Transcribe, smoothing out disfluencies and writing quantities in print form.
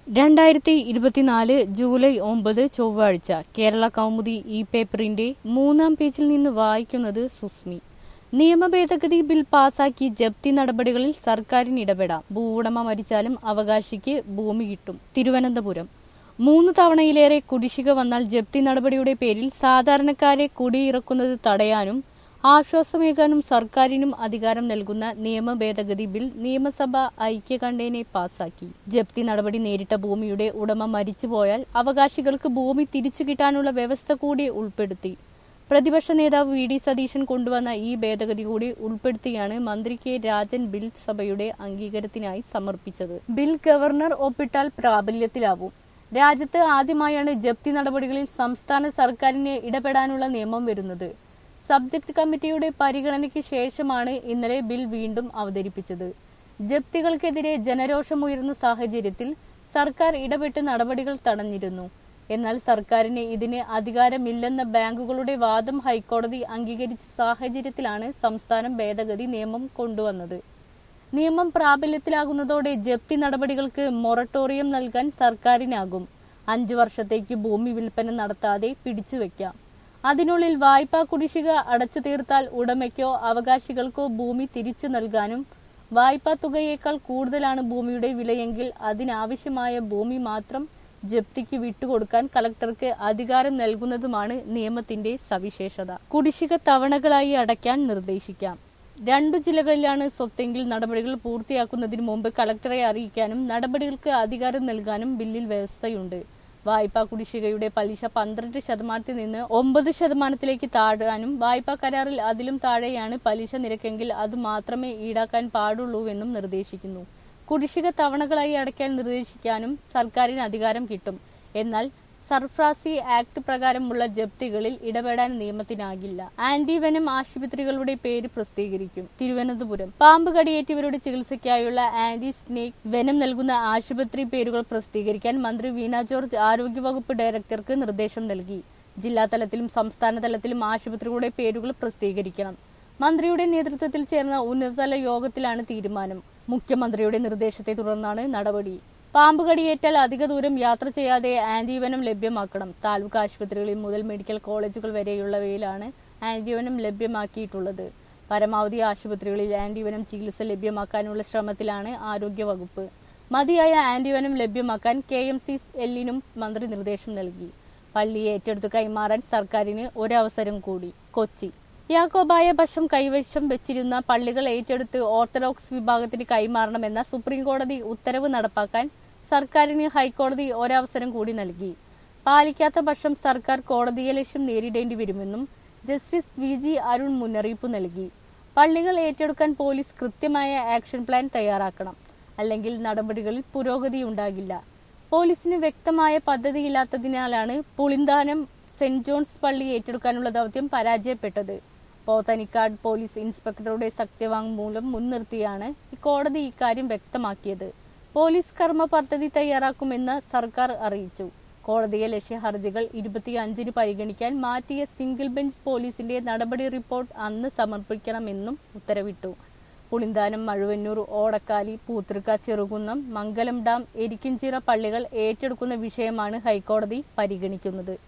2024 July 9 ചൊവ്വാഴ്ച കേരള കൗമുദി ഈ പേപ്പറിന്റെ 3-ാം പേജിൽ നിന്ന് വായിക്കുന്നത് സുസ്മി. നിയമഭേദഗതി ബിൽ പാസാക്കി ജപ്തി നടപടികളിൽ സർക്കാരിന് ഇടപെടാം. ഭൂവുടമ മരിച്ചാലും അവകാശിക്ക് ഭൂമി കിട്ടും. തിരുവനന്തപുരം 3 തവണയിലേറെ കുടിശ്ശിക വന്നാൽ ജപ്തി നടപടിയുടെ പേരിൽ സാധാരണക്കാരെ കുടിയിറക്കുന്നത് തടയാനും ആശ്വാസമേകാനും സർക്കാരിനും അധികാരം നൽകുന്ന നിയമ ഭേദഗതി ബിൽ നിയമസഭ ഐക്യകണ്ഠേന പാസാക്കി. ജപ്തി നടപടി നേരിട്ട ഭൂമിയുടെ ഉടമ മരിച്ചുപോയാൽ അവകാശികൾക്ക് ഭൂമി തിരിച്ചു കിട്ടാനുള്ള വ്യവസ്ഥ കൂടി ഉൾപ്പെടുത്തി. പ്രതിപക്ഷ നേതാവ് വി.ഡി. സതീശൻ കൊണ്ടുവന്ന ഈ ഭേദഗതി കൂടി ഉൾപ്പെടുത്തിയാണ് മന്ത്രി കെ. രാജൻ ബിൽ സഭയുടെ അംഗീകാരത്തിനായി സമർപ്പിച്ചത്. ബിൽ ഗവർണർ ഒപ്പിട്ടാൽ പ്രാബല്യത്തിലാവും. രാജ്യത്ത് ആദ്യമായാണ് ജപ്തി നടപടികളിൽ സംസ്ഥാന സർക്കാരിന് ഇടപെടാനുള്ള നിയമം വരുന്നത്. സബ്ജക്ട് കമ്മിറ്റിയുടെ പരിഗണനയ്ക്ക് ശേഷമാണ് ഇന്നലെ ബിൽ വീണ്ടും അവതരിപ്പിച്ചത്. ജപ്തികൾക്കെതിരെ ജനരോഷമുയർന്ന സാഹചര്യത്തിൽ സർക്കാർ ഇടപെട്ട് നടപടികൾ തടഞ്ഞിരുന്നു. എന്നാൽ സർക്കാരിന് ഇതിന് അധികാരമില്ലെന്ന ബാങ്കുകളുടെ വാദം ഹൈക്കോടതി അംഗീകരിച്ച സാഹചര്യത്തിലാണ് സംസ്ഥാനം ഭേദഗതി നിയമം കൊണ്ടുവന്നത്. നിയമം പ്രാബല്യത്തിലാകുന്നതോടെ ജപ്തി നടപടികൾക്ക് മൊറട്ടോറിയം നൽകാൻ സർക്കാരിനാകും. 5 വർഷത്തേക്ക് ഭൂമി വിൽപ്പന നടത്താതെ പിടിച്ചുവെക്കാം. അതിനുള്ളിൽ വായ്പാ കുടിശ്ശിക അടച്ചു തീർത്താൽ ഉടമയ്ക്കോ അവകാശികൾക്കോ ഭൂമി തിരിച്ചു നൽകാനും വായ്പാ തുകയേക്കാൾ കൂടുതലാണ് ഭൂമിയുടെ വിലയെങ്കിൽ അതിനാവശ്യമായ ഭൂമി മാത്രം ജപ്തിക്ക് വിട്ടുകൊടുക്കാൻ കളക്ടർക്ക് അധികാരം നൽകുന്നതുമാണ് നിയമത്തിന്റെ സവിശേഷത. കുടിശ്ശിക തവണകളായി അടയ്ക്കാൻ നിർദ്ദേശിക്കാം. 2 ജില്ലകളിലാണ് സ്വത്തെങ്കിൽ നടപടികൾ പൂർത്തിയാക്കുന്നതിന് മുമ്പ് കളക്ടറെ അറിയിക്കാനും നടപടികൾക്ക് അധികാരം നൽകാനും ബില്ലിൽ വ്യവസ്ഥയുണ്ട്. വായ്പാ കുടിശ്ശികയുടെ പലിശ 12% നിന്ന് 9% താഴാനും വായ്പാ കരാറിൽ അതിലും താഴെയാണ് പലിശ നിരക്കെങ്കിൽ അത് മാത്രമേ ഈടാക്കാൻ പാടുള്ളൂവെന്നും നിർദ്ദേശിക്കുന്നു. കുടിശ്ശിക തവണകളായി അടയ്ക്കാൻ നിർദ്ദേശിക്കാനും സർക്കാരിന് അധികാരം കിട്ടും. എന്നാൽ സർഫ്രാസി ആക്ട് പ്രകാരമുള്ള ജപ്തികളിൽ ഇടപെടാൻ നിയമത്തിനാകില്ല. ആന്റി വെനം ആശുപത്രികളുടെ പേര് പ്രസിദ്ധീകരിക്കും. തിരുവനന്തപുരം പാമ്പ് കടിയേറ്റവരുടെ ചികിത്സയ്ക്കായുള്ള ആന്റി സ്നേക് വെനം നൽകുന്ന ആശുപത്രി പേരുകൾ പ്രസിദ്ധീകരിക്കാൻ മന്ത്രി വീണ ജോർജ് ആരോഗ്യവകുപ്പ് ഡയറക്ടർക്ക് നിർദ്ദേശം നൽകി. ജില്ലാ തലത്തിലും സംസ്ഥാന തലത്തിലും ആശുപത്രികളുടെ പേരുകൾ പ്രസിദ്ധീകരിക്കണം. മന്ത്രിയുടെ നേതൃത്വത്തിൽ ചേർന്ന ഉന്നതതല യോഗത്തിലാണ് തീരുമാനം. മുഖ്യമന്ത്രിയുടെ നിർദ്ദേശത്തെ തുടർന്നാണ് നടപടി. പാമ്പ് കടിയേറ്റാൽ അധിക ദൂരം യാത്ര ചെയ്യാതെ ആന്റിവെനം ലഭ്യമാക്കണം. താലൂക്ക് ആശുപത്രികളിൽ മുതൽ മെഡിക്കൽ കോളേജുകൾ വരെയുള്ളവയിലാണ് ആന്റിവെനം ലഭ്യമാക്കിയിട്ടുള്ളത്. പരമാവധി ആശുപത്രികളിൽ ആന്റിവെനം ചികിത്സ ലഭ്യമാക്കാനുള്ള ശ്രമത്തിലാണ് ആരോഗ്യവകുപ്പ്. മതിയായ ആന്റിവെനം ലഭ്യമാക്കാൻ KMCL-നും മന്ത്രി നിർദ്ദേശം നൽകി. പള്ളിയെ ഏറ്റെടുത്ത് കൈമാറാൻ സർക്കാരിന് ഒരവസരം കൂടി. കൊച്ചി യാക്കോബായ പക്ഷം കൈവശം വെച്ചിരുന്ന പള്ളികൾ ഏറ്റെടുത്ത് ഓർത്തഡോക്സ് വിഭാഗത്തിന് കൈമാറണമെന്ന സുപ്രീംകോടതി ഉത്തരവ് നടപ്പാക്കാൻ സർക്കാരിന് ഹൈക്കോടതി ഒരവസരം കൂടി നൽകി. പാലിക്കാത്ത പക്ഷം സർക്കാർ കോടതിയലക്ഷ്യം നേരിടേണ്ടി വരുമെന്നും ജസ്റ്റിസ് VG അരുൺ മുന്നറിയിപ്പ് നൽകി. പള്ളികൾ ഏറ്റെടുക്കാൻ പോലീസ് കൃത്യമായ ആക്ഷൻ പ്ലാൻ തയ്യാറാക്കണം. അല്ലെങ്കിൽ നടപടികളിൽ പുരോഗതിയുണ്ടാകില്ല. പോലീസിന് വ്യക്തമായ പദ്ധതിയില്ലാത്തതിനാലാണ് പുളിന്താനം സെന്റ് ജോൺസ് പള്ളി ഏറ്റെടുക്കാനുള്ള ദൗത്യം പരാജയപ്പെട്ടത്. പോത്തനിക്കാട് പോലീസ് ഇൻസ്പെക്ടറുടെ സത്യവാങ്മൂലം മുൻനിർത്തിയാണ് കോടതി ഇക്കാര്യം വ്യക്തമാക്കിയത്. പോലീസ് കർമ്മ പദ്ധതി തയ്യാറാക്കുമെന്ന് സർക്കാർ അറിയിച്ചു. കോടതിയലക്ഷ്യ ഹർജികൾ 25-ന് പരിഗണിക്കാൻ മാറ്റിയ സിംഗിൾ ബെഞ്ച് പോലീസിന്റെ നടപടി റിപ്പോർട്ട് അന്ന് സമർപ്പിക്കണമെന്നും ഉത്തരവിട്ടു. പുളിന്താനം, മഴുവന്നൂർ, ഓടക്കാലി, പൂതൃക്ക, ചെറുകുന്നം, മംഗലം ഡാം, എരിക്കിൻചിറ പള്ളികൾ ഏറ്റെടുക്കുന്ന വിഷയമാണ് ഹൈക്കോടതി പരിഗണിക്കുന്നത്.